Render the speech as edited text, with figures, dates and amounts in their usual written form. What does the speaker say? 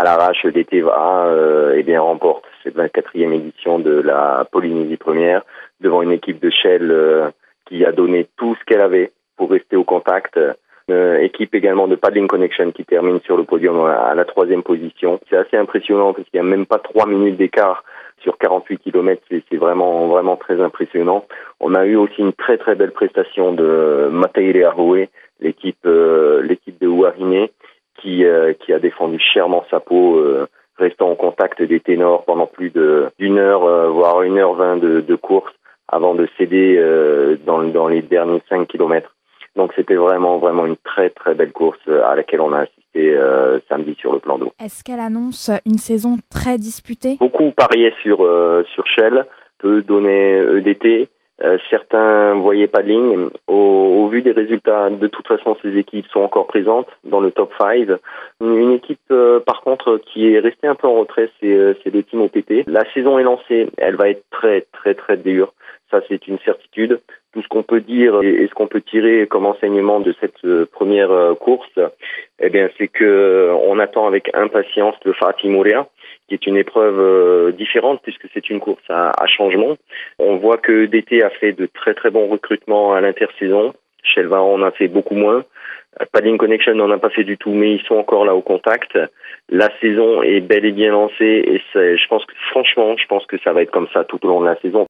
à l'arrache, DTVA remporte cette 24e édition de la Polynésie première devant une équipe de Shell qui a donné tout ce qu'elle avait pour rester au contact. Équipe également de Paddling Connection qui termine sur le podium à la 3e position. C'est assez impressionnant parce qu'il n'y a même pas 3 minutes d'écart sur 48 km. C'est vraiment très impressionnant. On a eu aussi une très très belle prestation de Mataire Ahoe, l'équipe de Huarine, qui a défendu chèrement sa peau, restant en contact des ténors pendant plus d'une heure, voire 1h20 de course avant de céder dans les derniers 5 km. Donc c'était vraiment une très très belle course à laquelle on a assisté samedi sur le plan d'eau. Est-ce qu'elle annonce une saison très disputée ? Beaucoup pariaient sur Shell, peu donnaient EDT. Certains voyaient Paddling. Au vu des résultats, de toute façon, ces équipes sont encore présentes dans le top 5. Une équipe, par contre, qui est restée un peu en retrait, c'est le Team OPT. La saison est lancée, elle va être très, très, très dure. Ça, c'est une certitude. Tout ce qu'on peut dire et ce qu'on peut tirer comme enseignement de cette première course, c'est que on attend avec impatience le Fatih Mouria, qui est une épreuve différente puisque c'est une course à changement. On voit que DT a fait de très très bons recrutements à l'intersaison. Shell en a fait beaucoup moins. Paddling Connection n'en a pas fait du tout, mais ils sont encore là au contact. La saison est bel et bien lancée et je pense que ça va être comme ça tout au long de la saison.